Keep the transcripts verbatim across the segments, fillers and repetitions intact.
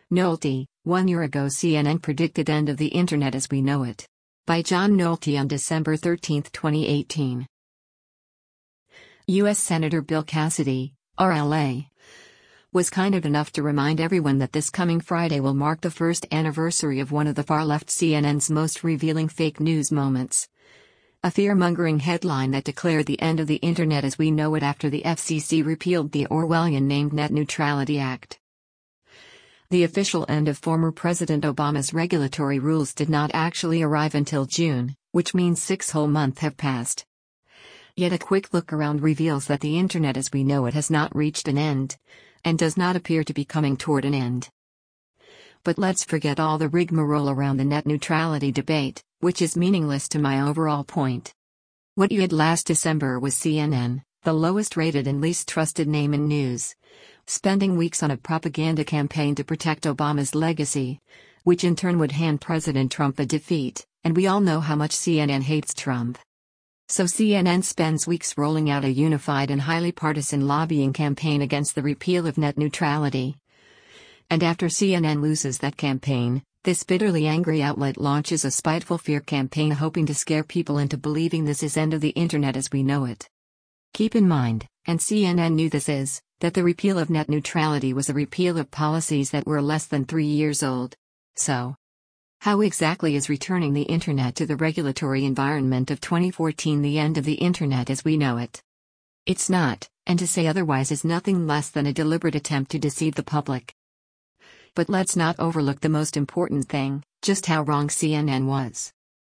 Nolte, one year ago C N N predicted end of the Internet as we know it. By John Nolte on December thirteenth, twenty eighteen. U S Senator Bill Cassidy, R L A, was kind enough to remind everyone that this coming Friday will mark the first anniversary of one of the far-left C N N's most revealing fake news moments. A fear-mongering headline that declared the end of the Internet as we know it after the F C C repealed the Orwellian-named Net Neutrality Act. The official end of former President Obama's regulatory rules did not actually arrive until June, which means six whole months have passed. Yet a quick look around reveals that the Internet as we know it has not reached an end, and does not appear to be coming toward an end. But let's forget all the rigmarole around the net neutrality debate, which is meaningless to my overall point. What you had last December was C N N, the lowest rated and least trusted name in news, spending weeks on a propaganda campaign to protect Obama's legacy, which in turn would hand President Trump a defeat, and we all know how much C N N hates Trump. So C N N spends weeks rolling out a unified and highly partisan lobbying campaign against the repeal of net neutrality. And after C N N loses that campaign, this bitterly angry outlet launches a spiteful fear campaign hoping to scare people into believing this is end of the Internet as we know it. Keep in mind, and C N N knew this is, that the repeal of net neutrality was a repeal of policies that were less than three years old. So, how exactly is returning the Internet to the regulatory environment of twenty fourteen the end of the Internet as we know it? It's not, and to say otherwise is nothing less than a deliberate attempt to deceive the public. But let's not overlook the most important thing, just how wrong C N N was.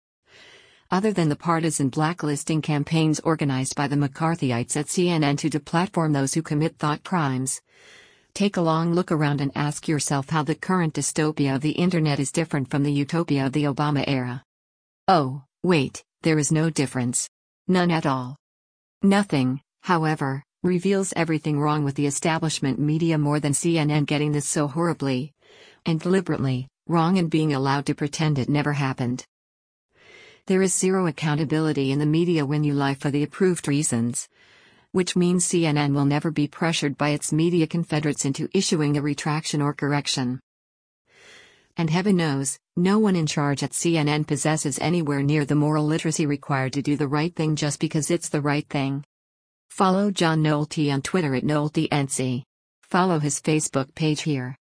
Other than the partisan blacklisting campaigns organized by the McCarthyites at C N N to deplatform those who commit thought crimes, take a long look around and ask yourself how the current dystopia of the Internet is different from the utopia of the Obama era. Oh, wait, there is no difference. None at all. Nothing, however, reveals everything wrong with the establishment media more than C N N getting this so horribly, and deliberately, wrong and being allowed to pretend it never happened. There is zero accountability in the media when you lie for the approved reasons, which means C N N will never be pressured by its media confederates into issuing a retraction or correction. And heaven knows, no one in charge at C N N possesses anywhere near the moral literacy required to do the right thing just because it's the right thing. Follow John Nolte on Twitter at NolteNC. Follow his Facebook page here.